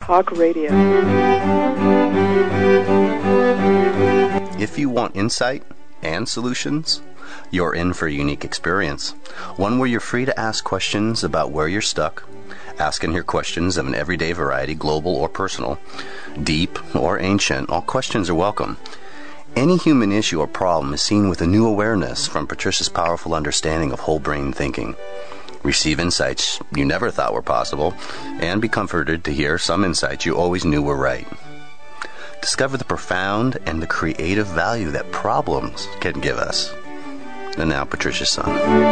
Talk Radio. If you want insight and solutions, you're in for a unique experience. One where you're free to ask questions about where you're stuck. Ask and hear questions of an everyday variety, global or personal, deep or ancient. All questions are welcome. Any human issue or problem is seen with a new awareness from Patricia's powerful understanding of whole brain thinking. Receive insights you never thought were possible, and be comforted to hear some insights you always knew were right. Discover the profound and the creative value that problems can give us. And now, Patricia's son.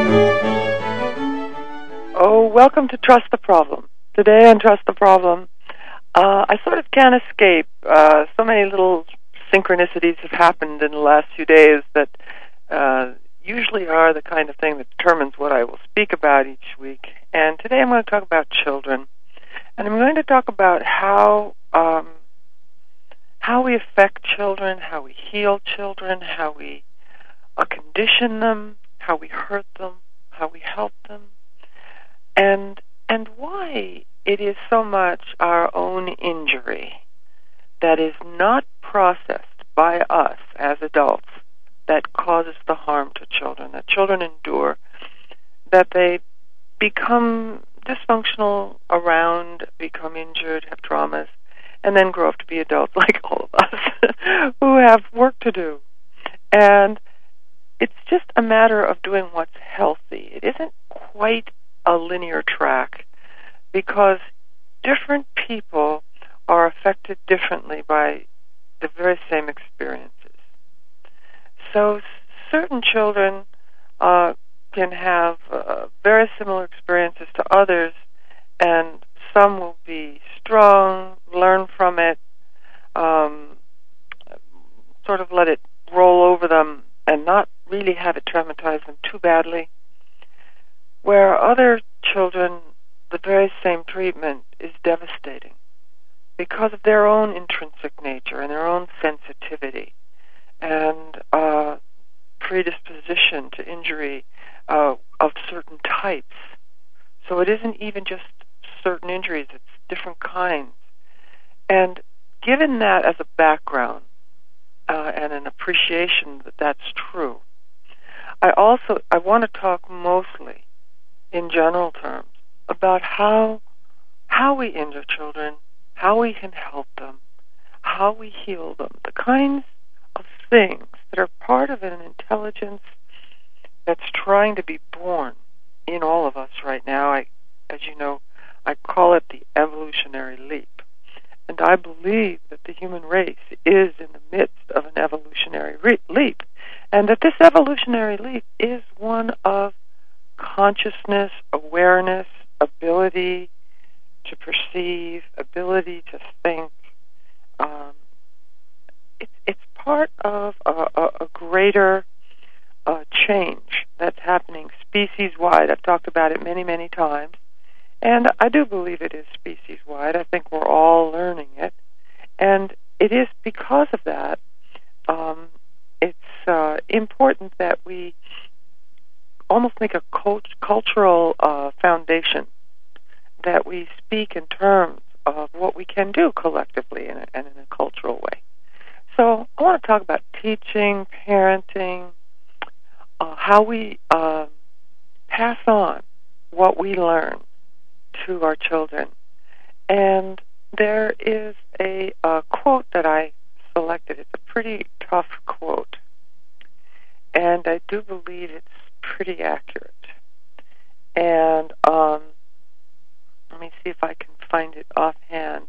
Oh, welcome to Trust the Problem. Today on Trust the Problem, I sort of can't escape. So many little synchronicities have happened in the last few days that usually are the kind of thing that determines what I will speak about each week. And today I'm going to talk about children. And I'm going to talk about how we affect children, how we heal children, how we condition them, how we hurt them, how we help them, and why it is so much our own injury that is not processed by us as adults that causes the harm to children, that children endure, that they become dysfunctional around, become injured, have traumas, and then grow up to be adults like all of us who have work to do. And it's just a matter of doing what's healthy. It isn't quite a linear track because different people are affected differently by the very same experiences. So certain children can have very similar experiences to others, and some will be strong, learn from it, sort of let it roll over them and not really have it traumatize them too badly, where other children, the very same treatment is devastating because of their own intrinsic nature and their own sensitivity and predisposition to injury of certain types. So it isn't even just certain injuries, it's different kinds. And given that as a background and an appreciation that that's true, I want to talk mostly in general terms about how we injure children, how we can help them, how we heal them, the kinds of things that are part of an intelligence that's trying to be born in all of us right now. As you know, I call it the evolutionary leap. And I believe that the human race is in the midst of an evolutionary leap, and that this evolutionary leap is one of consciousness, awareness, ability to perceive, ability to think. It's part of a greater change that's happening species-wide. I've talked about it many, many times. And I do believe it is species-wide. I think we're all learning it. And it is because of that, it's important that we almost make a cultural foundation, that we speak in terms of what we can do collectively and in a cultural way. So I want to talk about teaching, parenting, how we pass on what we learn to our children. And there is a quote that I selected. It's a pretty tough quote, and I do believe it's pretty accurate. And let me see if I can find it offhand.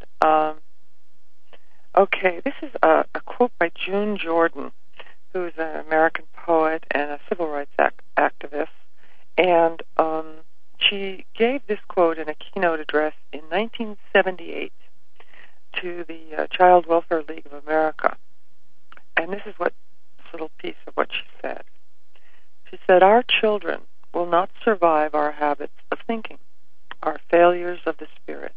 Okay, this is a quote by June Jordan, who's an American poet and a civil rights activist, and she gave this quote in a keynote address in 1978 to the Child Welfare League of America. And this is this little piece of what she said. She said, "Our children will not survive our habits of thinking, our failures of the spirit,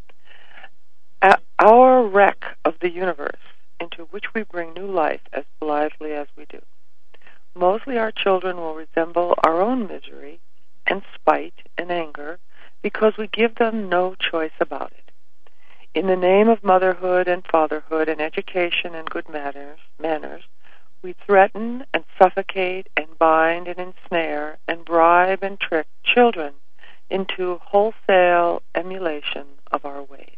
our wreck of the universe into which we bring new life as blithely as we do. Mostly our children will resemble our own misery and spite and anger because we give them no choice about it. In the name of motherhood and fatherhood and education and good manners, we threaten and suffocate and bind and ensnare and bribe and trick children into wholesale emulation of our ways.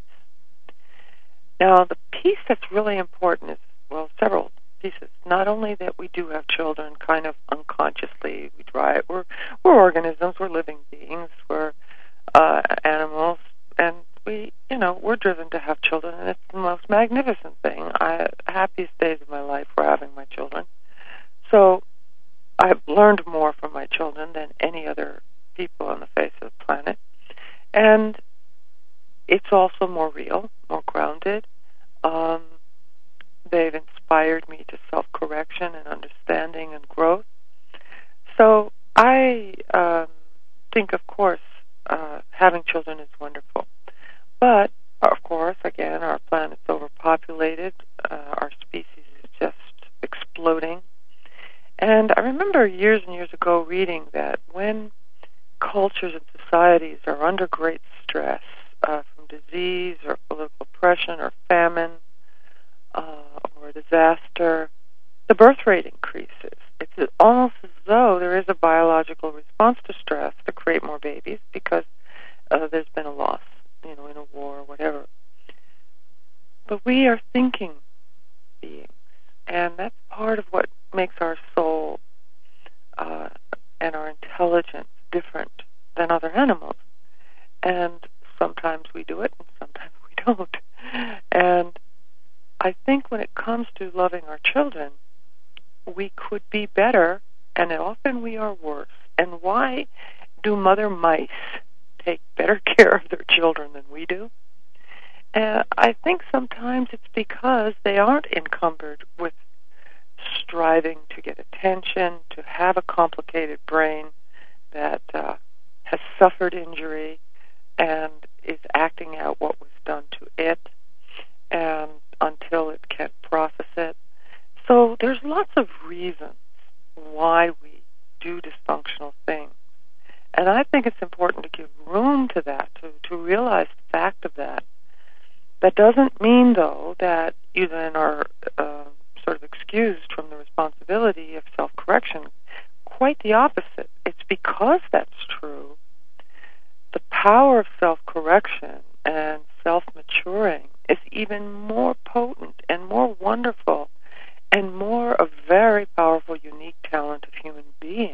Now, the piece that's really important is, well, several pieces. Not only that we do have children kind of unconsciously, we try it. We're organisms, we're living beings, we're animals, and we're driven to have children, and it's the most magnificent thing. Happiest days of my life were having my children. So I've learned more from my children than any other people on the face of the planet. And it's also more real, more grounded. They've inspired me to self-correction and understanding and growth. So I think, of course, having children is wonderful. But, of course, again, our planet's overpopulated. Our species is just exploding. And I remember years and years ago reading that when cultures and societies are under great stress from disease or political oppression or famine or disaster, the birth rate increases. It's almost as though there is a biological response to stress to create more babies because there's been a loss, in a war or whatever. But we are thinking beings, and that's part of what makes our soul and our intelligence different than other animals. And sometimes we do it, and sometimes we don't. And I think when it comes to loving our children, we could be better, and often we are worse. And why do mother mice take better care of their children than we do? I think sometimes it's because they aren't encumbered with striving to get attention, to have a complicated brain that has suffered injury and is acting out what was done to it, and until it can't process it. So there's lots of reasons why we do dysfunctional things. And I think it's important to give room to that, to realize the fact of that. That doesn't mean, though, that you then are sort of excused from the responsibility of self-correction. Quite the opposite. It's because that's true. The power of self-correction and self-maturing is even more potent and more wonderful and more a very powerful, unique talent of human beings.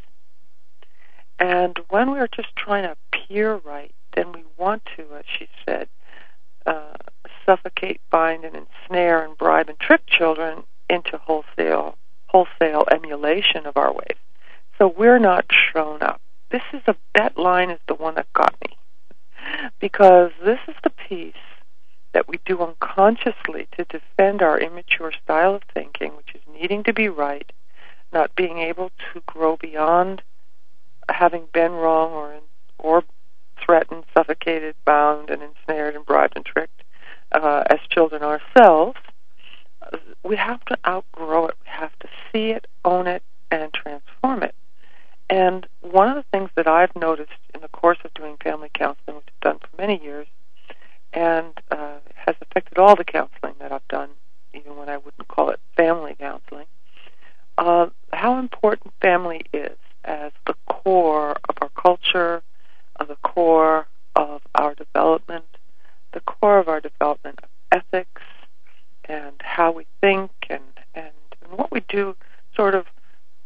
And when we're just trying to appear right, then we want to, as she said, suffocate, bind, and ensnare and bribe and trick children into wholesale emulation of our ways. So we're not shown up. That line is the one that got me. Because this is the piece that we do unconsciously to defend our immature style of thinking, which is needing to be right, not being able to grow beyond having been wrong or threatened, suffocated, bound, and ensnared and bribed and tricked as children ourselves. We have to outgrow it. We have to see it, own it, and transform it. And one of the things that I've noticed in the course of doing family counseling, which I've done for many years, and has affected all the counseling that I've done, even when I wouldn't call it family counseling, how important family is as the core of our culture, of the core of our development, the core of our development of ethics, and how we think and what we do sort of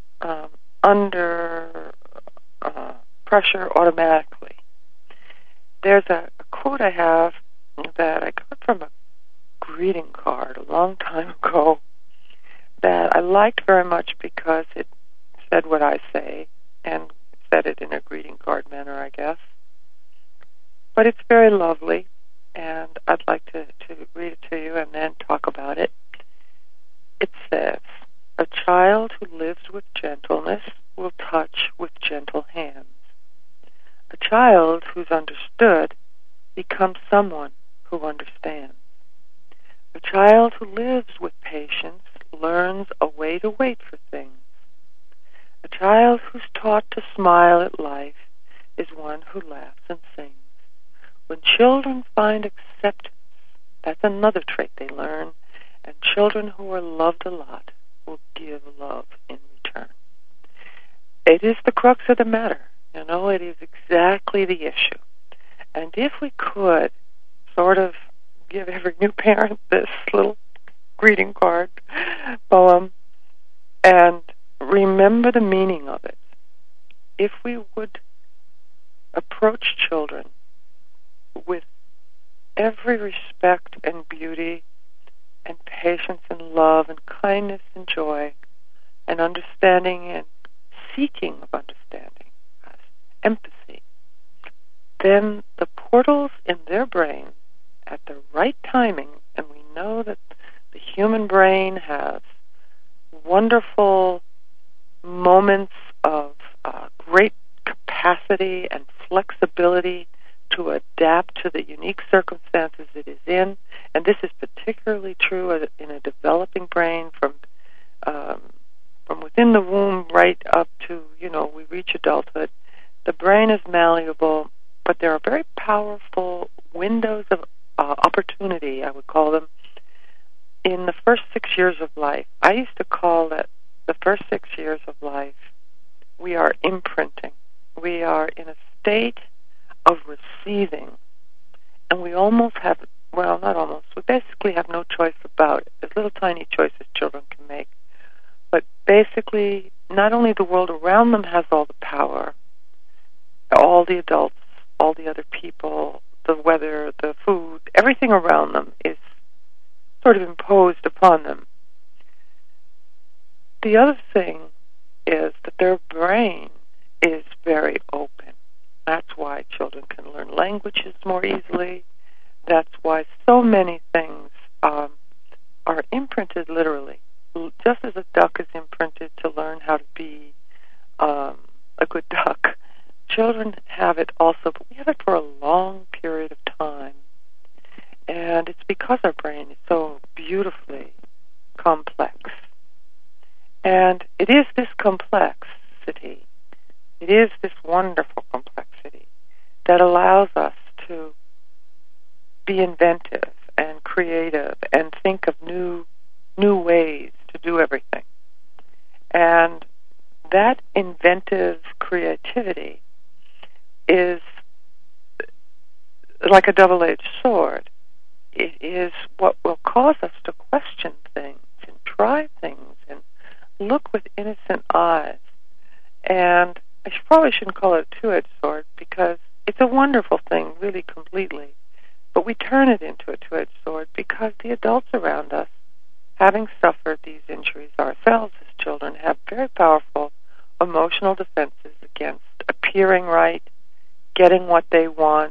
under pressure automatically. There's a quote I have that I got from a greeting card a long time ago that I liked very much because it said what I say and said it in a greeting card manner, I guess. But it's very lovely, and I'd like to read it to you and then talk about it. It says, "A child who lives with gentleness will touch with gentle hands. A child who's understood becomes someone who understands. A child who lives with patience learns a way to wait for things. A child who's taught to smile at life is one who laughs and sings. When children find acceptance That's another trait they learn. And children who are loved a lot will give love in return. It is the crux of the matter. It is exactly the issue. And if we could sort of give every new parent this little greeting card poem and remember the meaning of it, if we would approach children with every respect and beauty and patience and love and kindness and joy and understanding and seeking of understanding, empathy, then the portals in their brain at the right timing, and we know that the human brain has wonderful moments of great capacity and flexibility to adapt to the unique circumstances it is in, and this is particularly true in a developing brain from within the womb right up to, we reach adulthood. The brain is malleable, but there are very powerful windows of opportunity, I would call them, in the first 6 years of life. I used to call that the first 6 years of life, we are imprinting. We are in a state of receiving, and we almost have, well, not almost, we basically have no choice about it. There's little tiny choices children can make. But basically, not only the world around them has all the power, all the adults, all the other people, the weather, the food, everything around them is sort of imposed upon them. The other thing is that their brain is very open. That's why children can learn languages more easily. That's why so many things are imprinted literally. Just as a duck is imprinted to learn how to be a good duck, children have it also, but we have it for a long period of time. And it's because our brain is so beautifully complex. And it is this complexity, it is this wonderful complexity that allows us to be inventive and creative and think of new ways to do everything. And that inventive creativity is like a double-edged sword. It is what will cause us to question things and try things and look with innocent eyes. And I probably shouldn't call it a two-edged sword because it's a wonderful thing, really completely. But we turn it into a two-edged sword because the adults around us, having suffered these injuries ourselves as children, have very powerful emotional defenses against appearing right, getting what they want,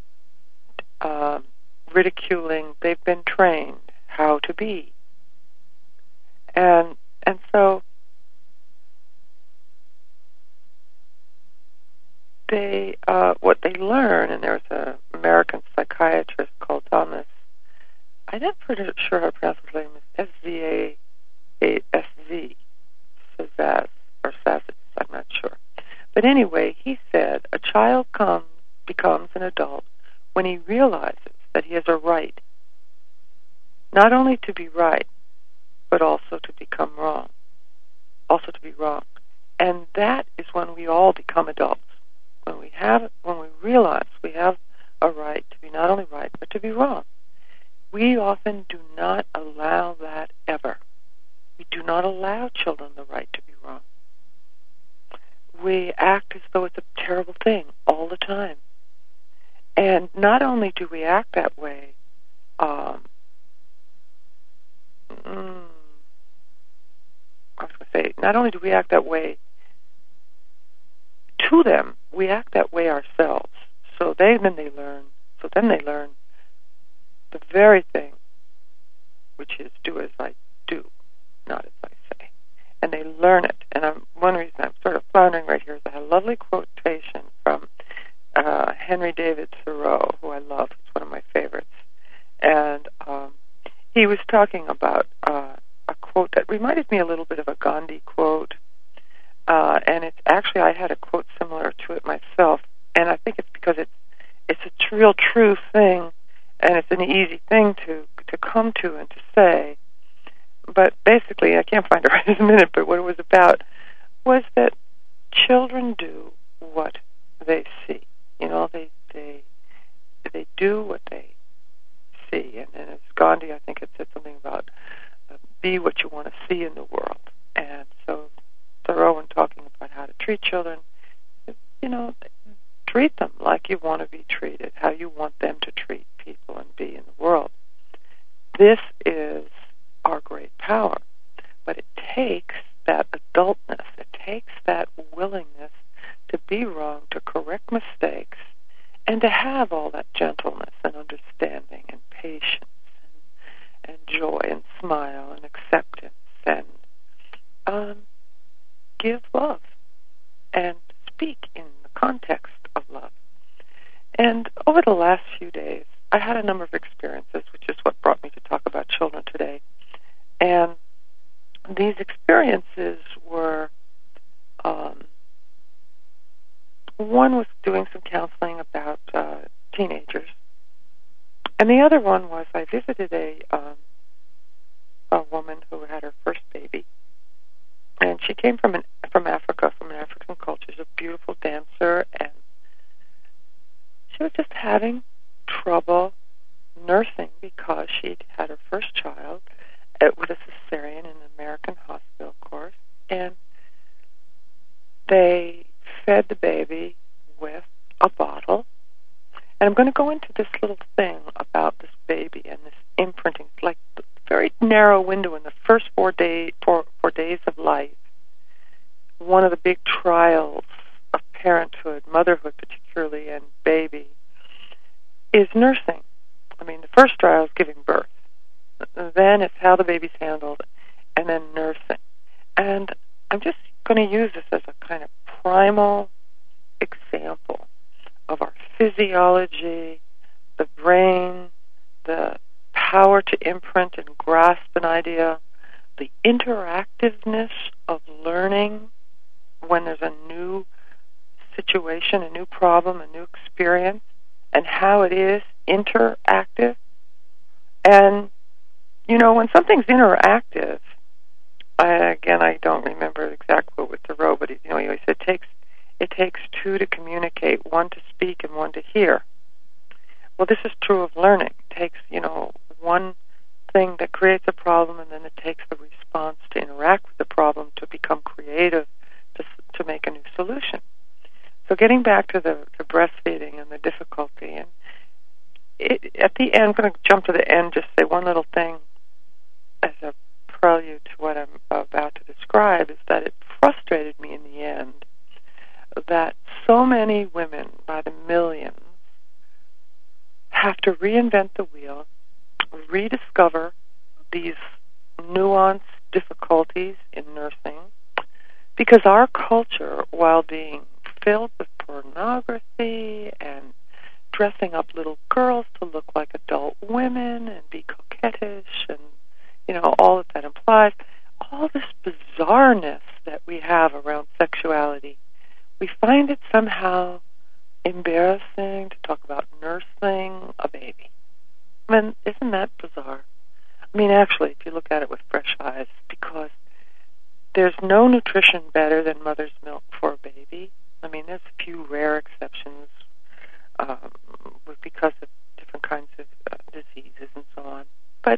ridiculing. They've been trained how to be. And so they what they learn, and there's an American psychiatrist called Thomas, I'm not pretty sure how to pronounce his name, is S-V-A-S-Z, Sazaz, or Sazaz, I'm not sure. But anyway, he said, a child becomes an adult when he realizes that he has a right, not only to be right, but also to become wrong, also to be wrong. And that is when we all become adults, when we realize we have a right to be not only right, but to be wrong. We often do not allow that ever. We do not allow children the right to be wrong. We act as though it's a terrible thing all the time. And not only do we act that way, I was going to say, not only do we act that way to them, we act that way ourselves. So then they learn the very thing, which is do as I do, not as I say. And they learn it. And one reason I'm sort of floundering right here is I have a lovely quotation from Henry David Thoreau, who I love. It's one of my favorites. And he was talking about a quote that reminded me a little bit of a Gandhi quote. And it's actually, I had a quote similar to it myself. And I think it's because it's a real true thing. and it's an easy thing to come to and to say. But basically, I can't find it right this minute, but what it was about was that children do what they see. You know, they do what they see. And as Gandhi, I think, had said something about be what you want to see in the world. And so Thoreau, in talking about how to treat children, you know, treat them like you want to be treated, how you want them to treat people and be in the world. This is our great power. But it takes that adultness, it takes that willingness to be wrong, to correct mistakes, and to have all that gentleness and understanding and patience and joy and smile and acceptance and give love and speak in the context of love. And over the last few days, I had a number of experiences, which is what brought me to talk about children today. And these experiences were, one was doing some counseling about teenagers, and the other one was I visited a woman who had her first baby, and she came from Africa, from an African culture. She's a beautiful dancer, and she was just having trouble nursing because she'd had her first child with a cesarean in an American hospital, of course, and they fed the baby with a bottle. And I'm going to go into this little thing about this baby and this imprinting, like the very narrow window in the first 4 days of life. One of the big trials of parenthood, motherhood particularly, and baby, is nursing. I mean, the first trial is giving birth. Then it's how the baby's handled, and then nursing. And I'm just going to use this as a kind of primal example of our physiology, the brain, the power to imprint and grasp an idea, the interactiveness of learning when there's a new situation, a new problem, a new experience, and how it is interactive. And, you know, when something's interactive, I don't remember the exact quote with Thoreau, but he always said it takes two to communicate, one to speak and one to hear. Well, this is true of learning. It takes, one thing that creates a problem, and then it takes the response to interact with the problem to become creative, to make a new solution. So getting back to the breastfeeding and the difficulty, and at the end, I'm going to jump to the end, just say one little thing as a prelude to what I'm about to describe, is that it frustrated me in the end that so many women, by the millions, have to reinvent the wheel, rediscover these nuanced difficulties in nursing, because our culture, while being filled with pornography and dressing up little girls to look like adult women and be coquettish and, all that implies, all this bizarreness that we have around sexuality, we find it somehow embarrassing to talk about nursing a baby. I mean, isn't that bizarre? I mean, actually, if you look at it with fresh eyes, because there's no nutrition better than mother's milk for a baby. I mean, there's a few rare exceptions because of different kinds of diseases and so on. But,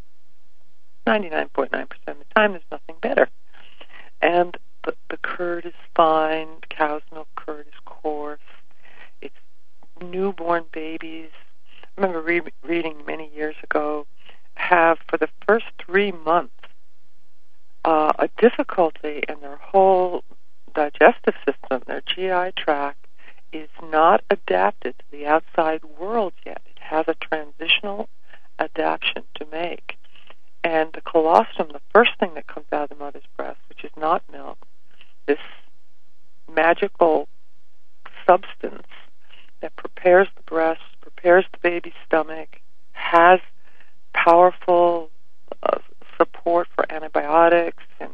99.9% of the time, there's nothing better. And the curd is fine. Cow's milk curd is coarse. It's newborn babies. I remember reading many years ago, have for the first 3 months a difficulty in their whole digestive system. Their GI tract is not adapted to the outside world yet. It has a transitional adaptation to make. And the colostrum, the first thing that comes out of the mother's breast, which is not milk, this magical substance that prepares the breast, prepares the baby's stomach, has powerful support for antibiotics and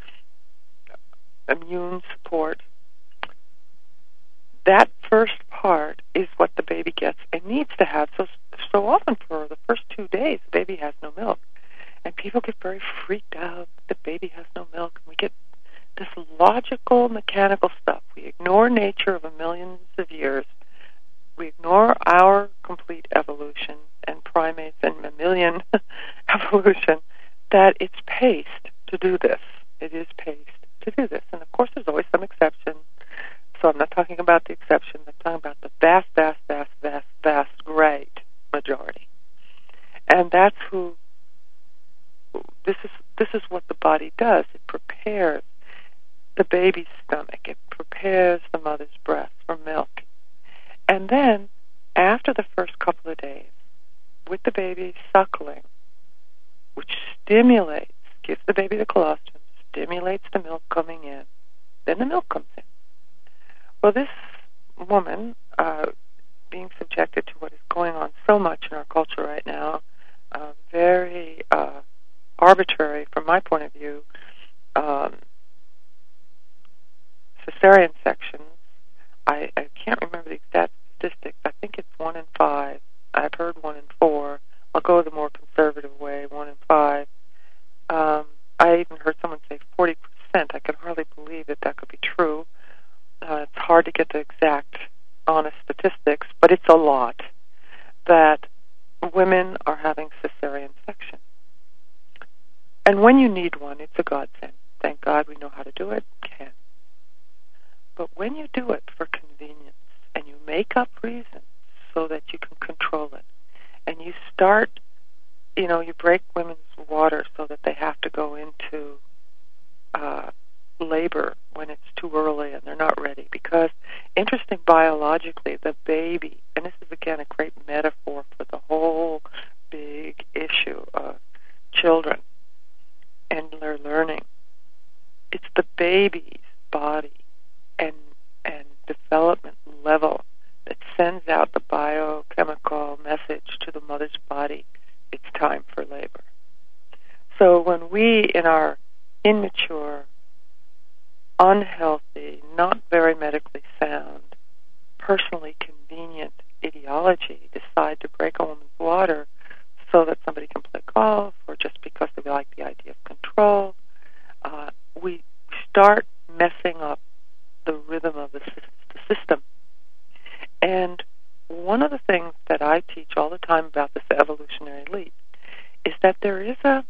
immune support. That first part is what the baby gets and needs to have. So so often for the first 2 days, the baby has no milk. And people get very freaked out that the baby has no milk. And we get this logical, mechanical stuff. We ignore nature of millions of years. We ignore our complete evolution and primates and mammalian evolution, that it's paced to do this. It is paced to do this. And of course there's always some exception. So I'm not talking about the exception. I'm talking about the vast, vast, vast, vast, vast, great majority. And that's who, this is what the body does. It prepares the baby's stomach. It prepares the mother's breast for milk. And then, after the first couple of days, with the baby suckling, which stimulates, gives the baby the colostrum, stimulates the milk coming in, then the milk comes in. Well, this woman, being subjected to what is going on so much in our culture right now, very arbitrary, from my point of view, cesarean sections. I can't remember the exact statistics. I think it's 1 in 5. I've heard 1 in 4. I'll go the more conservative way, 1 in 5. I even heard someone say 40%. I could hardly believe that could be true. It's hard to get the exact, honest statistics, but it's a lot that women are having cesarean section. And when you need one, it's a godsend. Thank God we know how to do it. Can. But when you do it for convenience and you make up reasons so that you can control it, and you start, you break women's water so that they have to go into labor when it's too early and they're not ready. Because, interesting biologically, the baby, and this is again a great metaphor for the whole big issue of children and their learning, it's the baby's body and development level that sends out the biochemical message to the mother's body, it's time for labor. So when we, in our immature, unhealthy, not very medically sound, personally convenient ideology decide to break a woman's water so that somebody can play golf or just because they like the idea of control, we start messing up the rhythm of the system. And one of the things that I teach all the time about this evolutionary leap is that there is a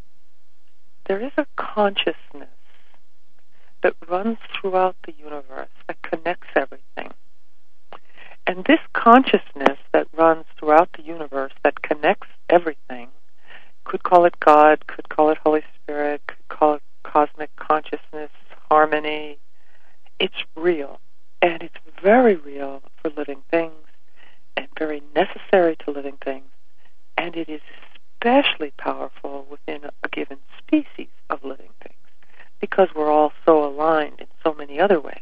consciousness that runs throughout the universe that connects everything. And this consciousness that runs throughout the universe that connects everything, could call it God, could call it Holy Spirit, could call it cosmic consciousness, harmony. It's real. And it's very real for living things and very necessary to living things. And it is especially powerful within a given species of living things because we're all so aligned in so many other ways.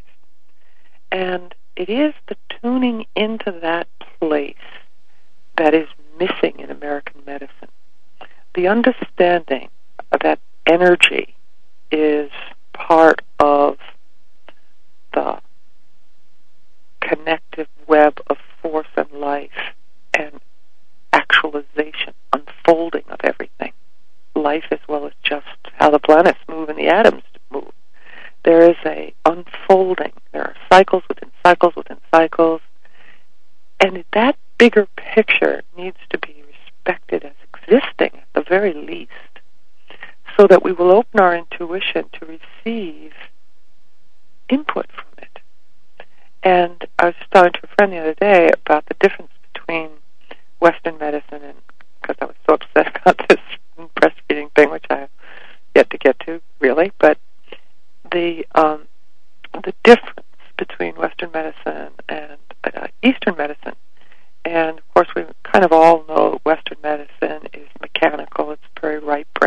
And it is the tuning into that place that is missing in American medicine. The understanding of that energy is part of the connective web of force and life and actualization, unfolding of everything. Life as well as just how the planets move and the atoms move. There is a unfolding. There are cycles within cycles within cycles. And that bigger picture needs to be respected as existing at the very least so that we will open our intuition to receive input from it. And I was just talking to a friend the other day about the difference between Western medicine and, because I was so upset about this breastfeeding thing, which I have yet to get to, really, but the difference between Western medicine and Eastern medicine. And, of course, we kind of all know Western medicine is mechanical. It's very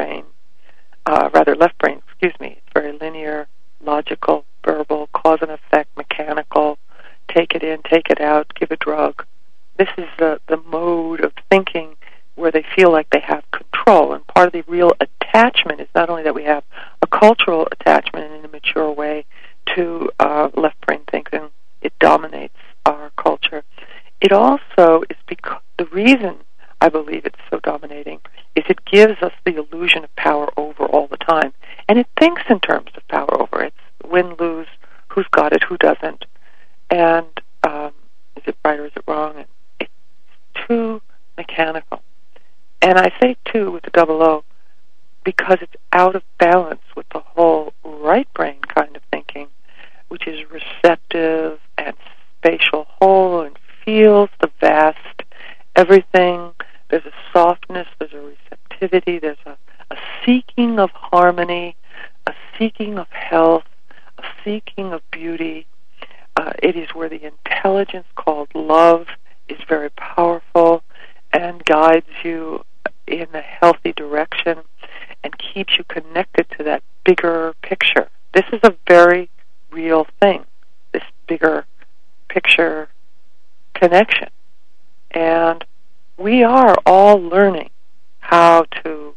left brain, It's very linear, logical, verbal, cause and effect, mechanical, take it in, take it out, give a drug. This is the mode of thinking where they feel like they have control. And part of the real attachment is not only that we have a cultural attachment in a mature way to left brain thinking, it dominates our culture. It also is because the reason I believe it's so dominating, is it gives us the illusion of power over all the time. And it thinks in terms of power over. It's win, lose, who's got it, who doesn't, and is it right or is it wrong? And it's too mechanical. And I say too with the double O because it's out of balance with the whole right brain kind of thinking, which is receptive and spatial whole and feels the vast everything. There's a softness, there's a receptivity, there's a seeking of harmony, a seeking of health, a seeking of beauty. It is where the intelligence called love is very powerful and guides you in a healthy direction and keeps you connected to that bigger picture. This is a very real thing, this bigger picture connection. And we are all learning how to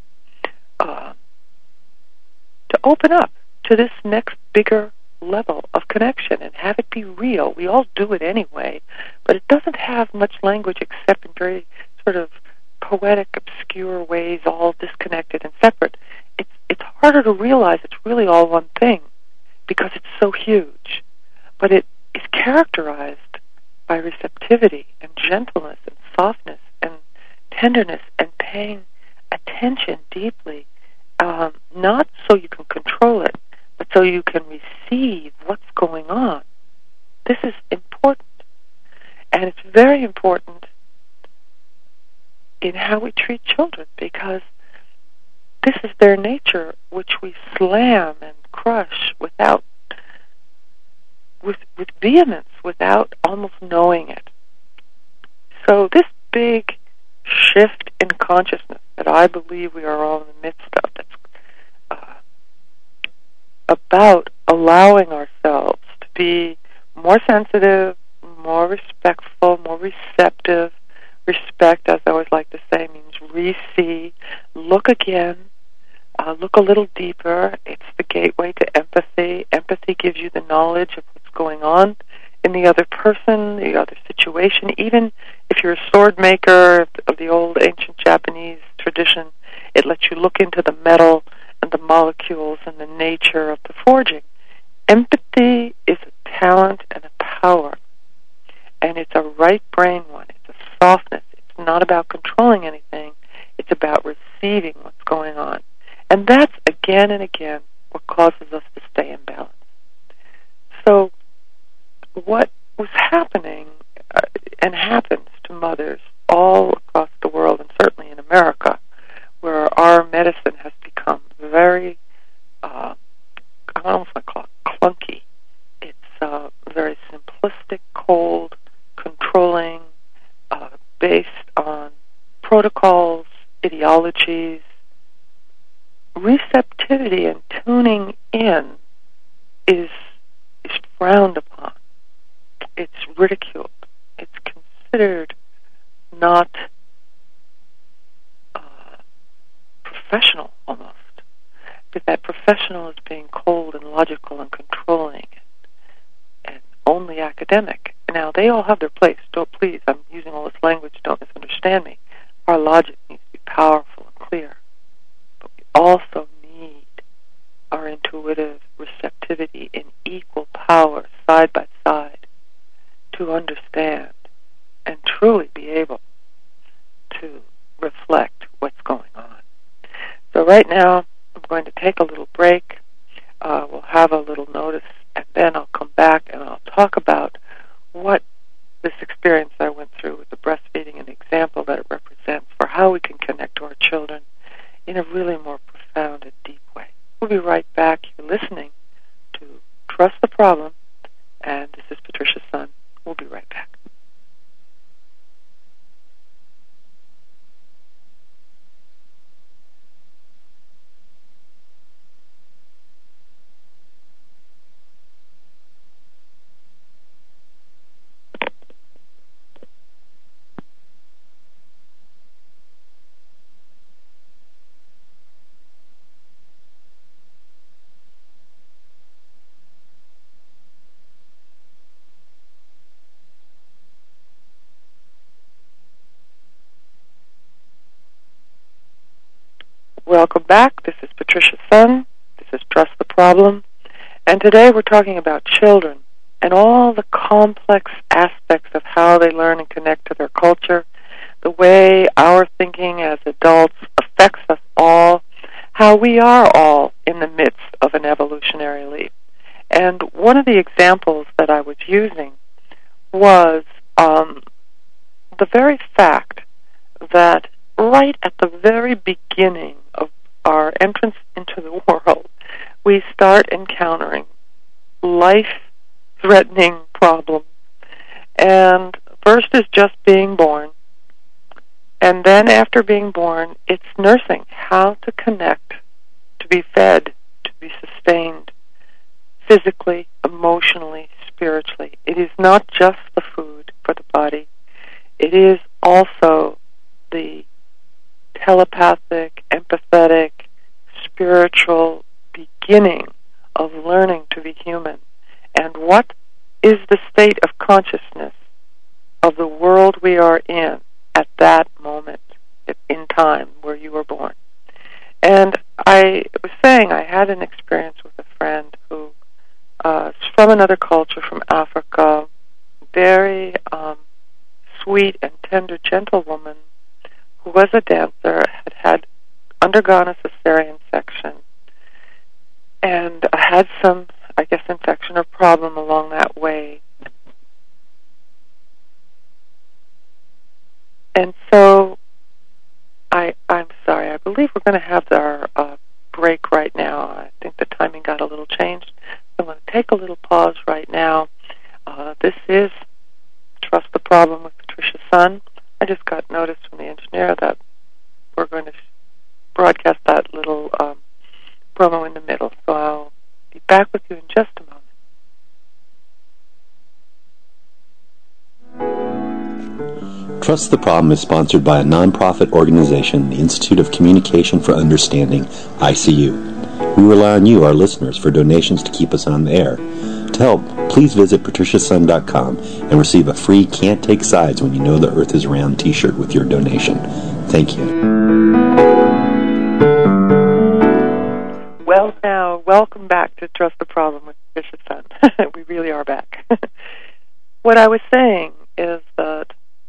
open up to this next bigger level of connection and have it be real. We all do it anyway, but it doesn't have much language except in very sort of poetic, obscure ways, all disconnected and separate. It's harder to realize it's really all one thing because it's so huge. But it is characterized by receptivity and gentleness and softness and tenderness and paying attention deeply, not so you can control it, but so you can receive what's going on. This is important. And it's very important in how we treat children because this is their nature, which we slam and crush with vehemence, without almost knowing it. So this big shift in consciousness that I believe we are all in the midst of, that's about allowing ourselves to be more sensitive, more respectful, more receptive. Respect, as I always like to say, means re-see, look again, look a little deeper. It's the gateway to empathy. Empathy gives you the knowledge of what's going on in the other person, the other situation. Even if you're a sword maker of the old ancient Japanese tradition, it lets you look into the metal and the molecules and the nature of the forging. Empathy is a talent and a power, and it's a right brain one. It's a softness. It's not about controlling anything. It's about receiving what's going on. And that's, again and again, what causes us to stay in balance. So what was happening and happens to mothers all across the world, and certainly in America, where our medicine has become very, I almost want to call it clunky. It's very simplistic, cold, controlling, based on protocols, ideologies. Receptivity and tuning in is frowned upon. It's ridiculed. It's considered not professional, almost. But that professional is being cold and logical and controlling and only academic. Now, they all have their place. Don't, please, I'm using all this language, don't misunderstand me. Our logic needs to be powerful and clear. But we also need our intuitive receptivity in equal power, side by side, to understand and truly be able to reflect what's going on. So right now, I'm going to take a little break. We'll have a little notice, and then I'll come back and I'll talk about what this experience I went through with the breastfeeding and the example that it represents for how we can connect to our children in a really more profound and deep way. We'll be right back. You're listening to Trust the Problem, and this is Patricia Sun. We'll be right back. welcome back. This is Patricia Sun. This is Trust the Problem. And today we're talking about children and all the complex aspects of how they learn and connect to their culture, the way our thinking as adults affects us all, how we are all in the midst of an evolutionary leap. And one of the examples that I was using was the very fact that right at the very beginning of our entrance into the world, we start encountering life-threatening problems. And first is just being born. And then after being born, it's nursing, how to connect, to be fed, to be sustained, physically, emotionally, spiritually. It is not just the food for the body. It is also the telepathic, empathetic, spiritual beginning of learning to be human. And what is the state of consciousness of the world we are in at that moment in time where you were born? And I was saying I had an experience with a friend who is from another culture, from Africa, very sweet and tender, gentle woman who was a dancer, had undergone a cesarean section, and had some, I guess, infection or problem along that way. And so, I'm sorry, I believe we're going to have our break right now. I think the timing got a little changed. So I'm going to take a little pause right now. This is Trust the Problem with Patricia Sun. I just got notice from the engineer that we're going to broadcast that little promo in the middle. So I'll be back with you in just a moment. Trust the Problem is sponsored by a nonprofit organization, the Institute of Communication for Understanding, ICU. We rely on you, our listeners, for donations to keep us on the air. To help, please visit patriciasun.com and receive a free Can't Take Sides When You Know the Earth is Round t-shirt with your donation. Thank you. Well, now, welcome back to Trust the Problem with Patricia Sun. We really are back. What I was saying is that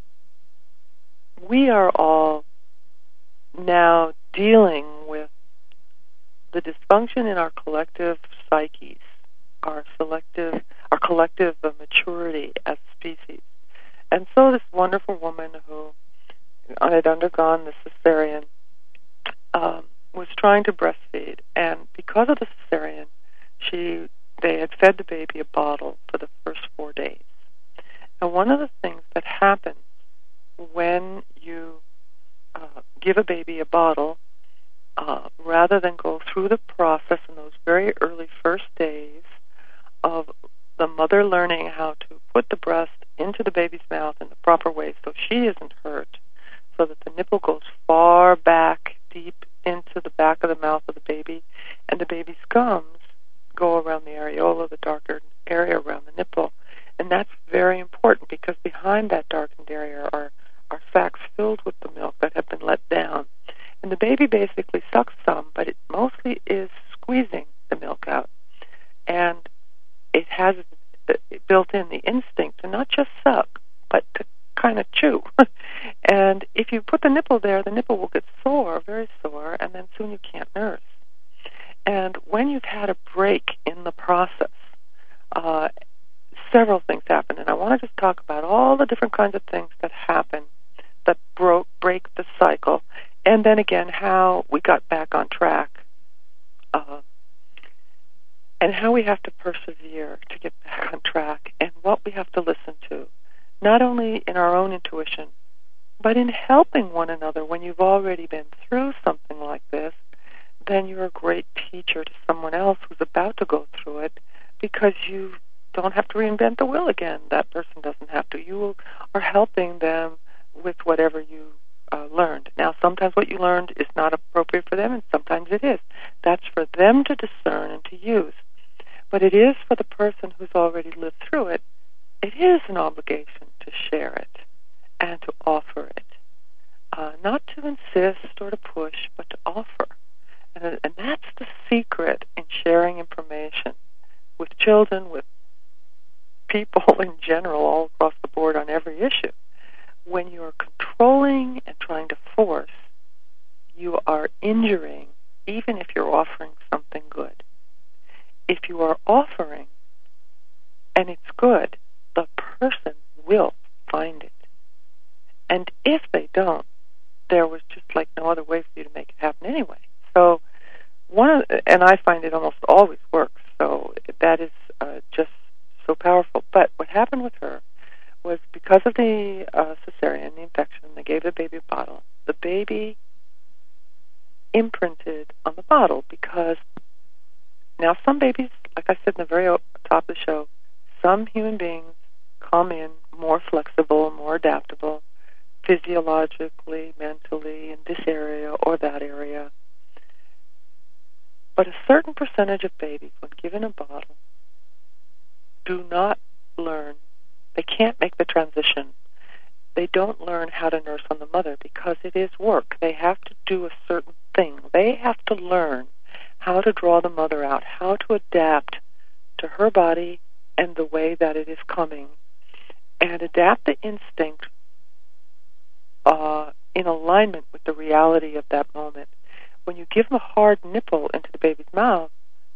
we are all now dealing with the dysfunction in our collective psyches, our collective maturity as a species. And so this wonderful woman who had undergone the cesarean was trying to breastfeed, and because of the cesarean, they had fed the baby a bottle for the first 4 days. And one of the things that happens when you give a baby a bottle, rather than go through the process in those very early first days of the mother learning how to put the breast into the baby's mouth in the proper way so she isn't hurt, so that the nipple goes far back, deep into the back of the mouth of the baby, and the baby's gums go around the areola, the darker area around the nipple. And that's very important because behind that darkened area are sacs filled with the milk that have been let down. And the baby basically sucks some, but it mostly is squeezing the milk out. And it has built in the instinct to not just suck, but to kind of chew. And if you put the nipple there, the nipple will get sore, very sore, and then soon you can't nurse. And when you've had a break in the process, several things happen. And I want to just talk about all the different kinds of things that happen that break the cycle, and then again how we got back on track, and how we have to persevere to get back on track, and what we have to listen to, not only in our own intuition, but in helping one another. When you've already been through something like this, then you're a great teacher to someone else who's about to go through it, because you don't have to reinvent the wheel again. That person doesn't have to. You are helping them with whatever you learned. Now, sometimes what you learned is not appropriate for them, and sometimes it is. That's for them to discern and to use. But it is for the person who's already lived through it. It is an obligation to share it and to offer it. Not to insist or to push, but to offer. secret in sharing information with children, with people in general, all across the board on every issue. When you're controlling and trying to force, you are injuring, even if you're offering something good. If you are offering and it's good, the person will find it. And if they don't, there was just like no other way for you to make it happen anyway. So and I find it almost always works, so that is just so powerful. But what happened with her was because of the cesarean, the infection, they gave the baby a bottle. The baby imprinted on the bottle because now some babies, like I said in the very top of the show, some human beings come in more flexible, more adaptable, physiologically, mentally, in this area or that area. But a certain percentage of babies, when given a bottle, do not learn. They can't make the transition. They don't learn how to nurse on the mother because it is work. They have to do a certain thing. They have to learn how to draw the mother out, how to adapt to her body and the way that it is coming, and adapt the instinct in alignment with the reality of that moment. When you give them a hard nipple into the baby's mouth,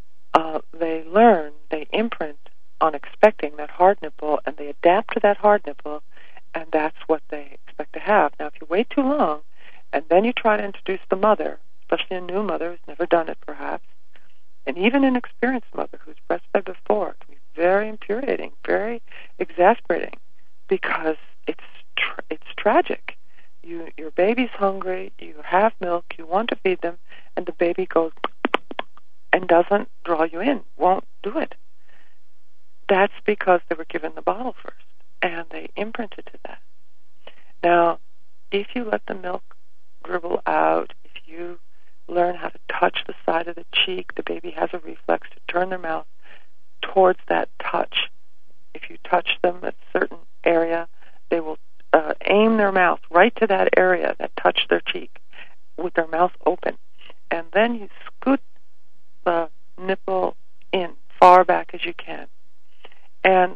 they learn, they imprint on expecting that hard nipple, and they adapt to that hard nipple, and that's what they expect to have. Now, if you wait too long, and then you try to introduce the mother, especially a new mother who's never done it perhaps, and even an experienced mother who's breastfed before, it can be very infuriating, very exasperating, because it's tragic. Your baby's hungry, you have milk, you want to feed them, and the baby goes and doesn't draw you in, won't do it. That's because they were given the bottle first, and they imprinted to that. Now, if you let the milk dribble out, if you learn how to touch the side of the cheek, the baby has a reflex to turn their mouth towards that touch. If you touch them at a certain area, they will aim their mouth right to that area that touched their cheek with their mouth open. And then you scoot the nipple in far back as you can. And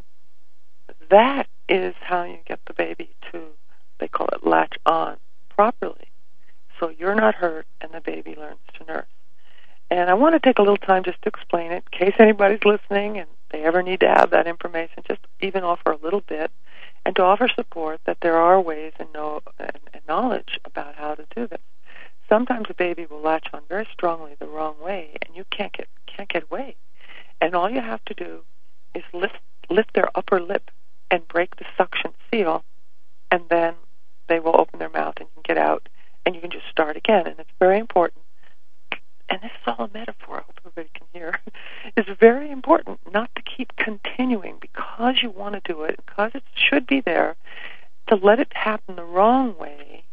that is how you get the baby to, they call it latch on properly. So you're not hurt and the baby learns to nurse. And I want to take a little time just to explain it in case anybody's listening and they ever need to have that information, just even offer a little bit, and to offer support that there are ways and knowledge about how to do this. Sometimes a baby will latch on very strongly the wrong way, and you can't get away. And all you have to do is lift their upper lip and break the suction seal, and then they will open their mouth and you can get out, and you can just start again. And it's very important. And this is all a metaphor, I hope everybody can hear. It's very important not to keep continuing because you want to do it, because it should be there, to let it happen the wrong way,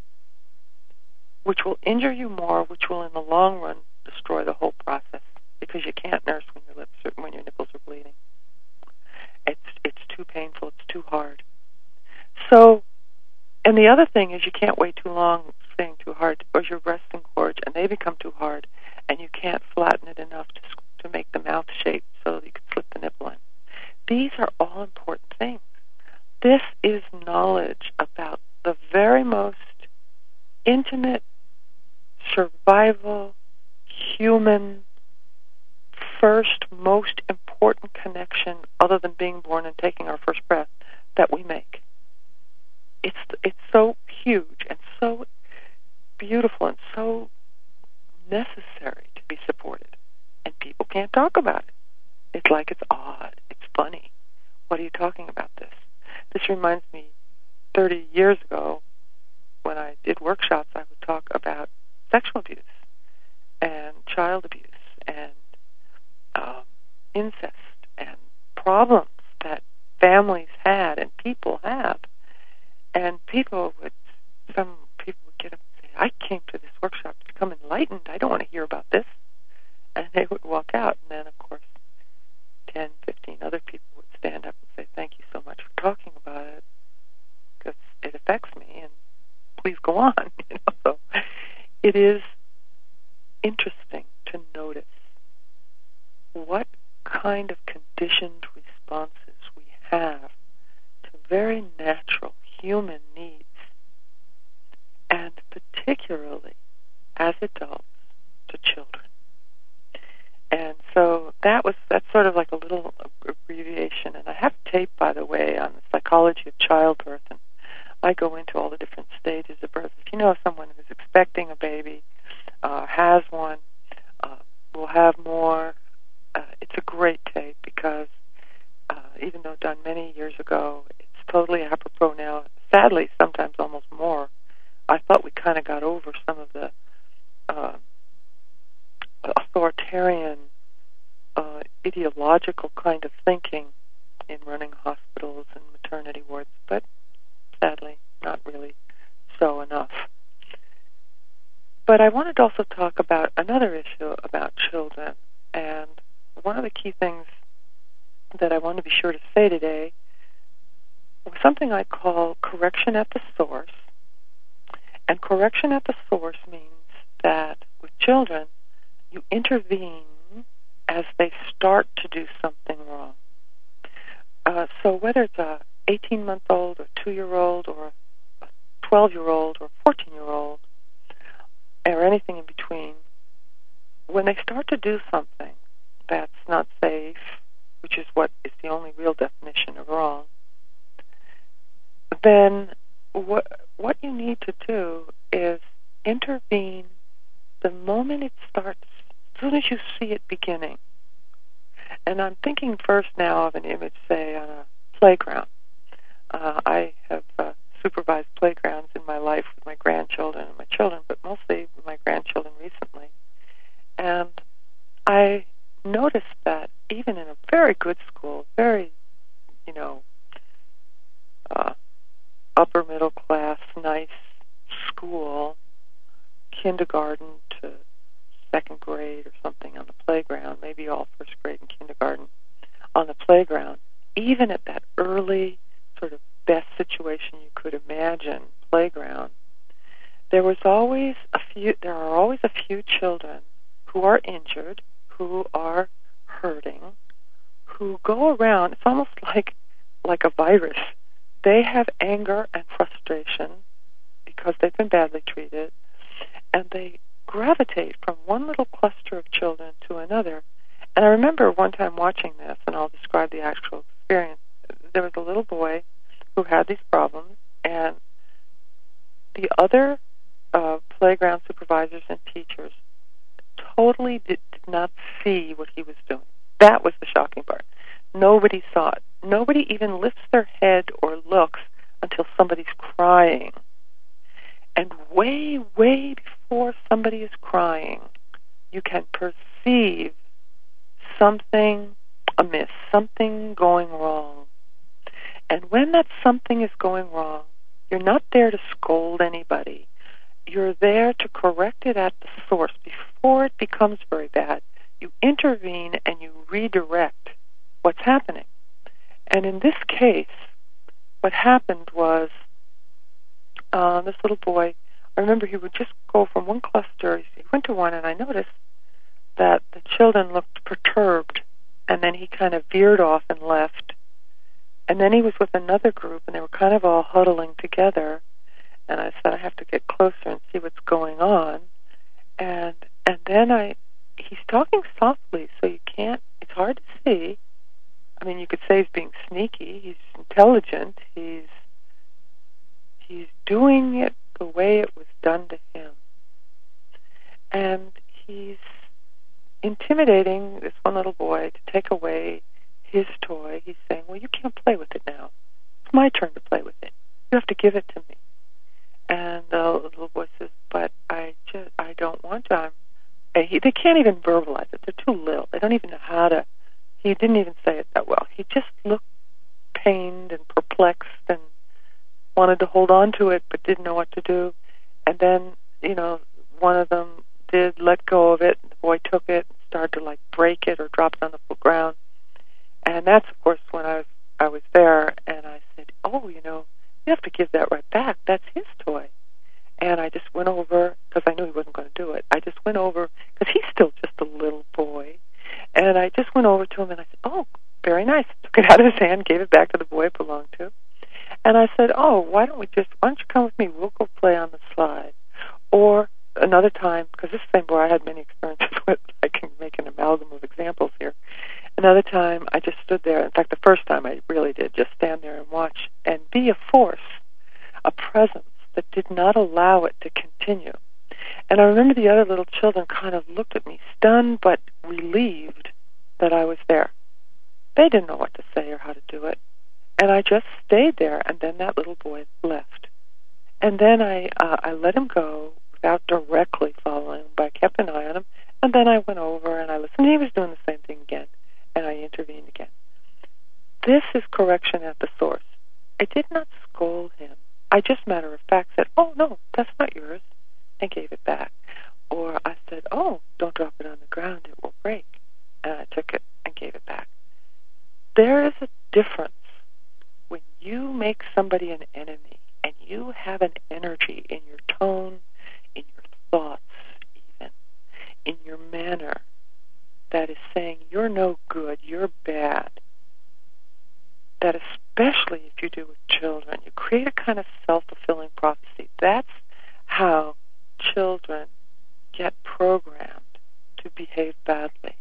which will injure you more, which will in the long run destroy the whole process, because you can't nurse when your nipples are bleeding. It's too painful, it's too hard. So, and the other thing is you can't wait too long staying too hard, or your resting cords, and they become too hard, and you can't flatten it enough to make the mouth shape so that you can slip the nipple in. These are all important things. This is knowledge about the very most intimate, survival, human, first, most important connection, other than being born and taking our first breath, that we make. It's so huge and so beautiful and so necessary to be supported. And people can't talk about it. It's like it's odd. It's funny. What are you talking about this? This reminds me, 30 years ago, when I did workshops, I would talk about sexual abuse and child abuse and incest and problems that families had and people have. And some people would get up and say, I came to this workshop to become enlightened. I don't want to hear about this. And they would walk out. And then, of course, 10, 15 other people would stand up and say, thank you so much for talking about it, because it affects me, and please go on. So it is interesting to notice kind of conditioned responses we have to very natural human needs, and particularly as adults to children. And so that's sort of like a little abbreviation. And I have tape, by the way, on the psychology of childbirth, and I go into all the different stages of birth. If you know someone who's expecting a baby, has one, will have more, it's a great tape because even though done many years ago, it's totally apropos now. Sadly, sometimes almost more. I thought we kind of got over some of the authoritarian, ideological kind of thinking in running hospitals and maternity wards, but sadly, not really so enough. But I wanted to also talk about another issue about children, and one of the key things that I want to be sure to say today was something I call correction at the source. And correction at the source means that with children, you intervene as they start to do something wrong. So whether it's a 18-month-old or 2-year-old or a 12-year-old or a 14-year-old or anything in between, when they start to do something that's not safe, which is what is the only real definition of wrong, then what you need to do is intervene the moment it starts, as soon as you see it beginning. And I'm thinking first now of an image, say, on a playground. I have supervised playgrounds in my life with my grandchildren and my children, but mostly with my grandchildren recently. And I noticed that even in a very good school, very, upper middle class, nice school, kindergarten to second grade or something on the playground, maybe all first grade and kindergarten on the playground, even at that early sort of best situation you could imagine playground, there are always a few children who are injured, who are hurting, who go around. It's almost like a virus. They have anger and frustration because they've been badly treated, and they gravitate from one little cluster of children to another. And I remember one time watching this, and I'll describe the actual experience. There was a little boy who had these problems, and the other playground supervisors and teachers totally did not see what he was doing. That was the shocking part. Nobody saw it. Nobody even lifts their head or looks until somebody's crying. And way, way before somebody is crying, you can perceive something amiss, something going wrong. And when that something is going wrong, you're not there to scold anybody. You're there to correct it at the source before it becomes very bad. You intervene and you redirect what's happening. And in this case, what happened was this little boy, I remember he would just go from one cluster. He went to one, and I noticed that the children looked perturbed, and then he kind of veered off and left. And then he was with another group, and they were kind of all huddling together. And I said, I have to get closer and see what's going on. And then he's talking softly, so you can't, it's hard to see. I mean, you could say he's being sneaky. He's intelligent. He's doing it the way it was done to him. And he's intimidating this one little boy to take away his toy. He's saying, well, you can't play with it now. It's my turn to play with it. You have to give it to me. And the little boy says, but I don't want to. They can't even verbalize it. They're too little. They don't even know how to. He didn't even say it that well. He just looked pained and perplexed and wanted to hold on to it but didn't know what to do. And then, one of them did let go of it. And the boy took it and started to break it or drop it on the ground. And that's, of course, when I was there, and I said, oh, you have to give that right back. That's his toy. And I just went over, because I knew he wasn't going to do it. I just went over, because he's still just a little boy. And I just went over to him and I said, very nice. Took it out of his hand, gave it back to the boy it belonged to. And I said, why don't you come with me? We'll go play on the slide. Or another time, because this same boy I had many experiences with, I can make an amalgam of examples here. Another time, I just stood there. In fact, the first time I really did, just stand there and watch and be a force, a presence that did not allow it to continue. And I remember the other little children kind of looked at me, stunned but relieved that I was there. They didn't know what to say or how to do it. And I just stayed there, and then that little boy left. And then I let him go without directly following him, but I kept an eye on him. And then I went over and I listened. He was doing the same thing again, and I intervened again. This is correction at the source. I did not scold him. I just matter of fact said, no, that's not yours, and gave it back. Or I said, don't drop it on the ground, it will break. And I took it and gave it back. There is a difference when you make somebody an enemy and you have an energy in your tone, in your thoughts even, in your manner that is saying you're no good, you're bad. That especially if you do with children, you create a kind of self-fulfilling prophecy. That's how children get programmed to behave badly.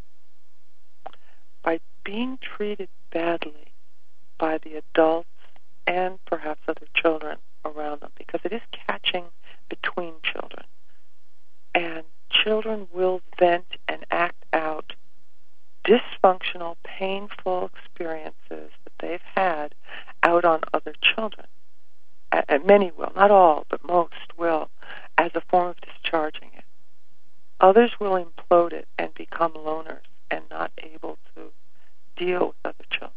By being treated badly by the adults and perhaps other children around them, because it is catching between children. And children will vent and act out dysfunctional, painful experiences that they've had out on other children. And many will, not all, but most will, as a form of discharging it. Others will implode it and become loners and not able to deal with other children.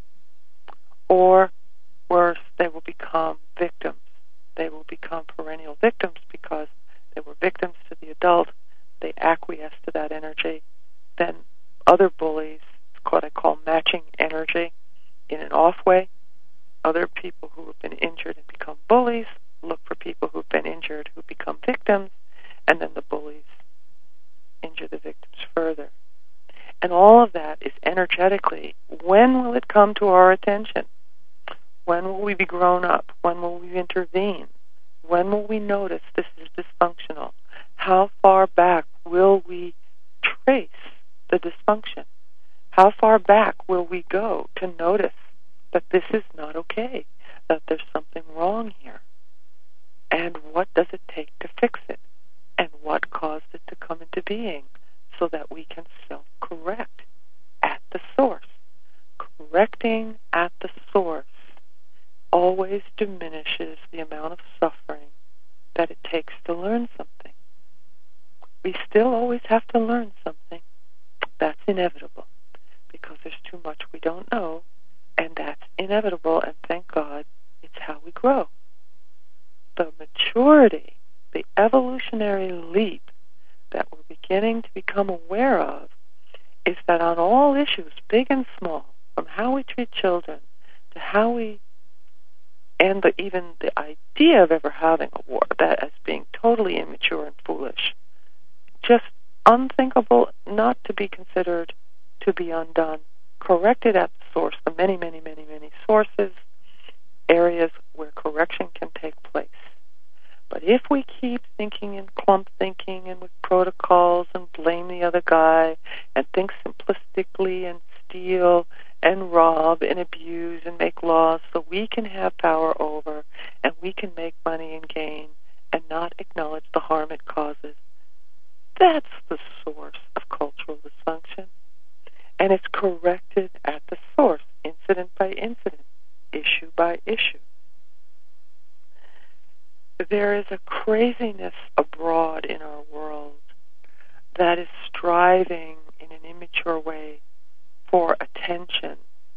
Or, worse, they will become victims. They will become perennial victims because they were victims to the adult. They acquiesce to that energy. Then other bullies, it's what I call matching energy in an off way. Other people who have been injured and become bullies look for people who've been injured who become victims, and then the bullies injure the victims further. And all of that is energetically, when will it come to our attention? When will we be grown up? When will we intervene? When will we notice this is dysfunctional? How far back will we trace the dysfunction? How far back will we go to notice that this is not okay, that there's something wrong here? And what does it take to fix it? And what caused it to come into being so that we can self-correct at the source? Correcting at the source always diminishes the amount of suffering that it takes to learn something. We still always have to learn something. That's inevitable because there's too much we don't know, and that's inevitable, and thank God it's how we grow. The maturity, the evolutionary leap that we're beginning to become aware of is that on all issues, big and small, from how we treat children to how we, and even the idea of ever having a war, that as being totally immature and foolish, just unthinkable, not to be considered, to be undone, corrected at the source, the many, many, many, many sources, areas where correction can take place. But if we keep thinking in clump thinking and with protocols and blame the other guy and think simplistically and steal and rob and abuse and make laws so we can have power over and we can make money and gain and not acknowledge the harm it causes, that's the source of cultural dysfunction. And it's corrected at the source, incident by incident, issue by issue. There is a craziness abroad in our world that is striving in an immature way for attention.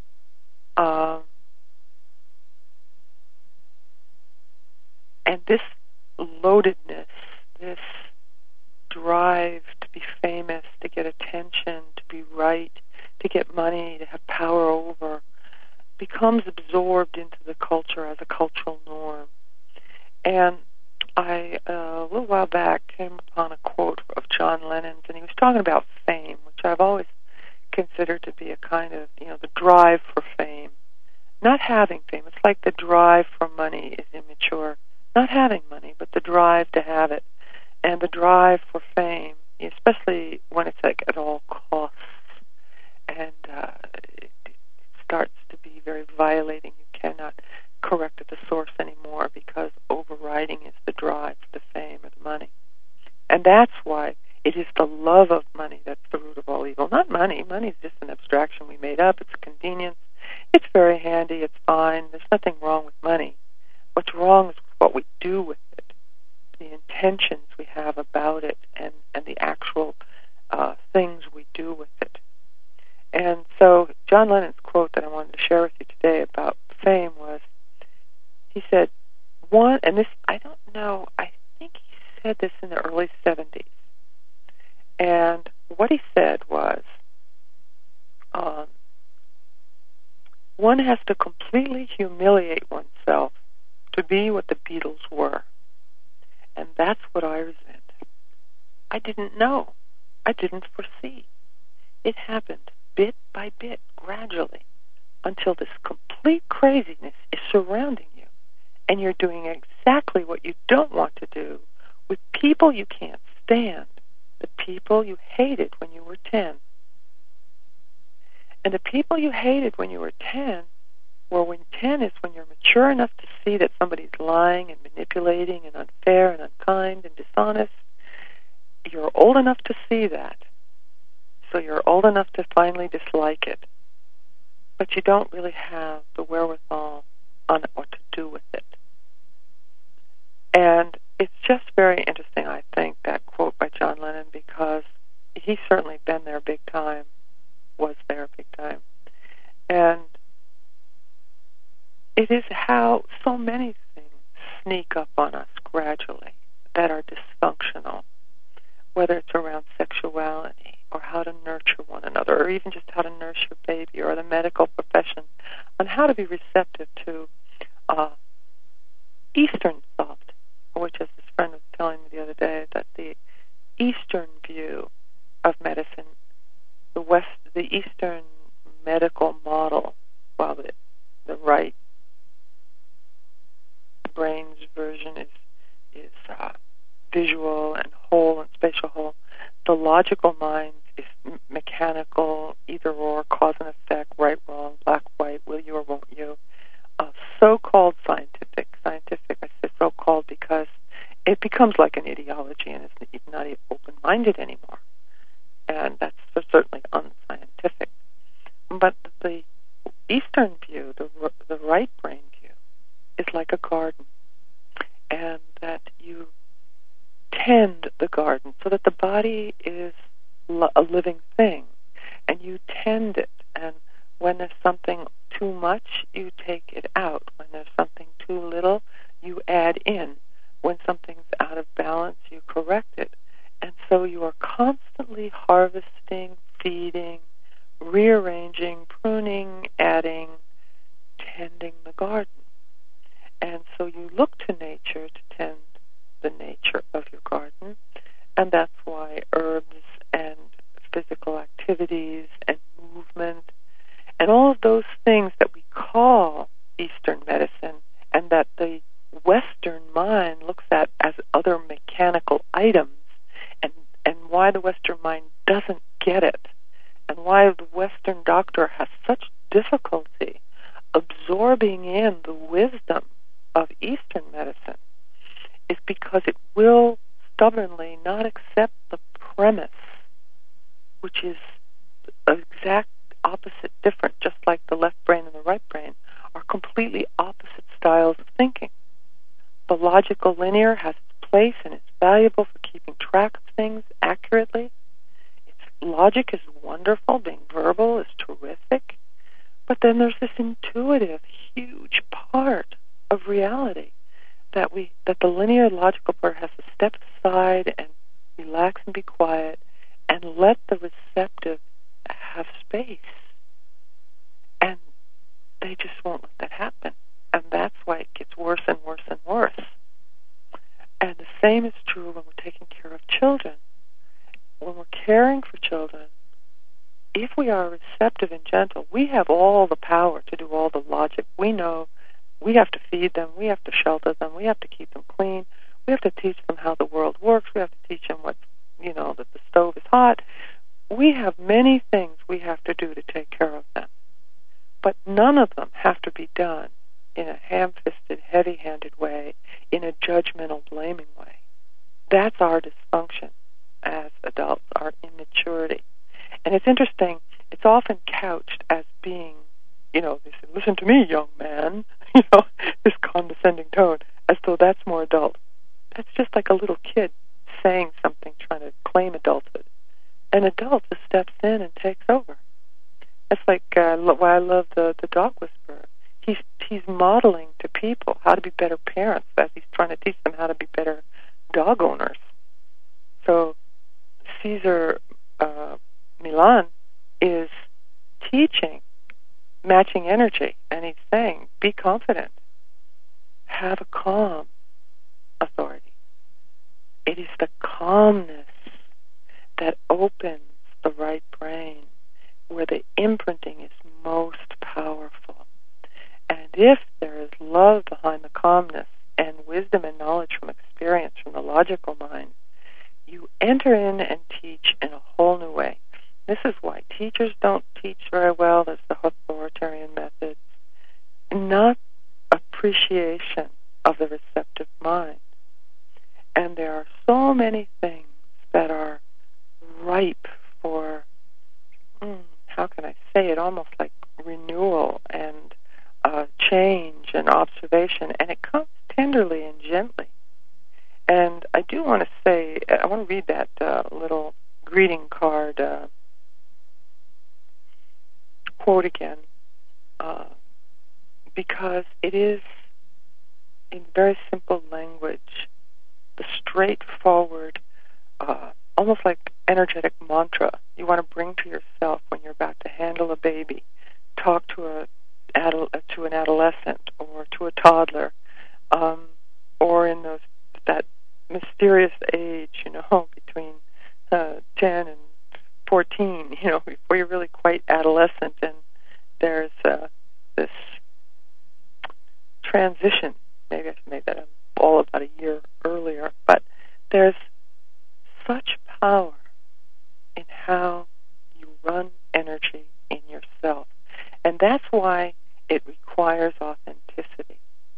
And this loadedness, this drive to be famous, to get attention, to be right, to get money, to have power over, becomes absorbed into the culture as a cultural norm. And I, a little while back, came upon a quote of John Lennon's, and he was talking about fame, which I've always consider to be a kind of, the drive for fame. Not having fame. It's like the drive for money is immature. Not having money, but the drive to have it. And the drive for fame, especially when it's like at all costs, and it starts to be very violating. You cannot correct at the source anymore because overriding is the drive for the fame or the money. And that's why it is the love of money that's the root of all evil. Not money. Money is just an abstraction we made up. It's a convenience. It's very handy. It's fine. There's nothing wrong with money. What's wrong is what we do with it, the intentions we have about it, and the actual things we do with it. And so John Lennon's quote that I wanted to share with you today about fame was, he said, and this, I don't know, I think he said this in the early 70s. And what he said was, one has to completely humiliate oneself to be what the Beatles were. And that's what I resent. I didn't know. I didn't foresee. It happened bit by bit, gradually, until this complete craziness is surrounding you. And you're doing exactly what you don't want to do with people you can't stand, the people you hated when you were 10. And the people you hated when you were 10, well, when 10 is when you're mature enough to see that somebody's lying and manipulating and unfair and unkind and dishonest. You're old enough to see that. So you're old enough to finally dislike it. But you don't really have the wherewithal on what to do with it. And it's just very interesting, I think, that quote by John Lennon, because he's certainly been there big time, was there big time. And it is how so many things sneak up on us gradually that are dysfunctional, whether it's around sexuality or how to nurture one another, or even just how to nurse your baby, or the medical profession, on how to be receptive to Eastern thought, which, as this friend was telling me the other day, that the Eastern view of medicine, the Eastern medical model, while the right brain's version is visual and whole and spatial whole, the logical mind is mechanical, either or, cause and effect, right, wrong, black, white, will you or won't you. So-called scientific, I say so-called because it becomes like an ideology and it's not even open-minded anymore. And that's certainly unscientific. But the Eastern view, the right brain view, is like a garden, and that you tend the garden so that the body is a living thing, and you tend it, and when there's something too much, you take it out. When there's something too little, you add in. When something's out of balance, you correct it. And so you are constantly harvesting, feeding, rearranging, pruning, adding, tending the garden. And so you look to nature to tend the nature of your garden, and that's why herbs and physical activities and movement and all of those things that we call Eastern medicine and that the Western mind looks at as other mechanical items, and why the Western mind doesn't get it, and why the Western doctor has such difficulty absorbing in the wisdom of Eastern medicine, is because it will stubbornly not accept the premise, which is exact opposite, different, just like the left brain and the right brain are completely opposite styles of thinking. The logical linear has its place and it's valuable for keeping track of things accurately. Logic is wonderful, being verbal is terrific, but then there's this intuitive, huge part of reality that the linear logical part has to step aside and relax and be quiet and let the receptive have space. And they just won't let that happen. And that's why it gets worse and worse and worse. And the same is true when we're taking care of children. When we're caring for children, if we are receptive and gentle, we have all the power to do all the logic. We know we have to feed them, we have to shelter them, we have to keep them clean, we have to teach them how the world works, we have to teach them that the stove is hot. We have many things we have to do to take care of them. But none of them have to be done in a ham-fisted, heavy-handed way, in a judgmental, blaming way. That's our dysfunction as adults, our immaturity. And it's interesting, it's often couched as being, they say, listen to me, young man, this condescending tone, as though that's more adult. That's just like a little kid saying something, trying to claim adulthood. An adult just steps in and takes over. That's like why I love the Dog Whisperer. He's modeling to people how to be better parents as he's trying to teach them how to be better dog owners. So Cesar Millan is teaching matching energy, and he's saying, be confident. Have a calm authority. It is the calmness that opens the right brain, where the imprinting is most powerful. And if there is love behind the calmness and wisdom and knowledge from experience from the logical mind, you enter in and teach in a whole new way. This is why teachers don't teach very well. There's the authoritarian methods. Not appreciation of the receptive mind. And there are so many things that are ripe for, how can I say it, almost like renewal and change and observation, and it comes tenderly and gently. And I do want to say, I want to read that little greeting card quote again, because it is, in very simple language, the straightforward, almost like energetic mantra you want to bring to yourself when you're about to handle a baby, talk to an adolescent or to a toddler, or in that mysterious age, between 10 and 14, before you're really quite adolescent, and there's this transition. Maybe I should make that all about a year earlier, but there's such power in how you run energy in yourself, and that's why it requires authenticity.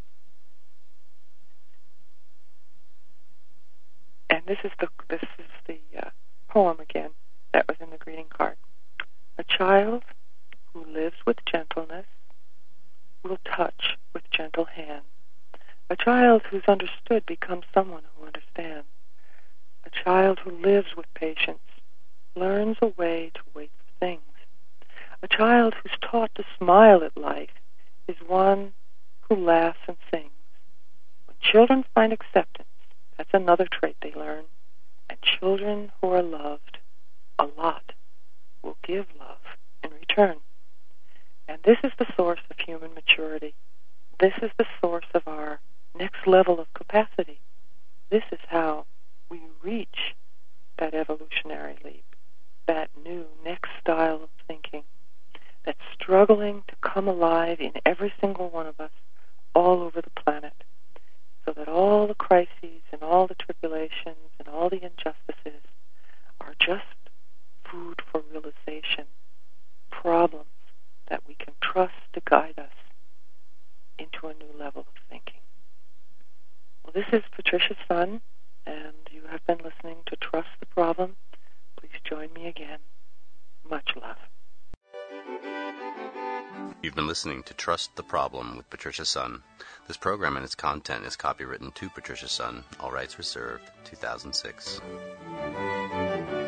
And this is the poem again that was in the greeting card. A child who lives with gentleness will touch with gentle hands. A child who's understood becomes someone who understands. A child who lives with patience learns a way to wait for things. A child who's taught to smile at life is one who laughs and sings. When children find acceptance, that's another trait they learn. And children who are loved a lot will give love in return. And this is the source of human maturity. This is the source of our next level of capacity. This is how we reach that evolutionary leap, that new next style of thinking that's struggling to come alive in every single one of us all over the planet, so that all the crises and all the tribulations and all the injustices are just food for realization, problems that we can trust to guide us into a new level of thinking. Well, this is Patricia Sun, and you have been listening to Trust the Problem. Please join me again. Much love. You've been listening to Trust the Problem with Patricia Sun. This program and its content is copywritten to Patricia Sun. All rights reserved. 2006.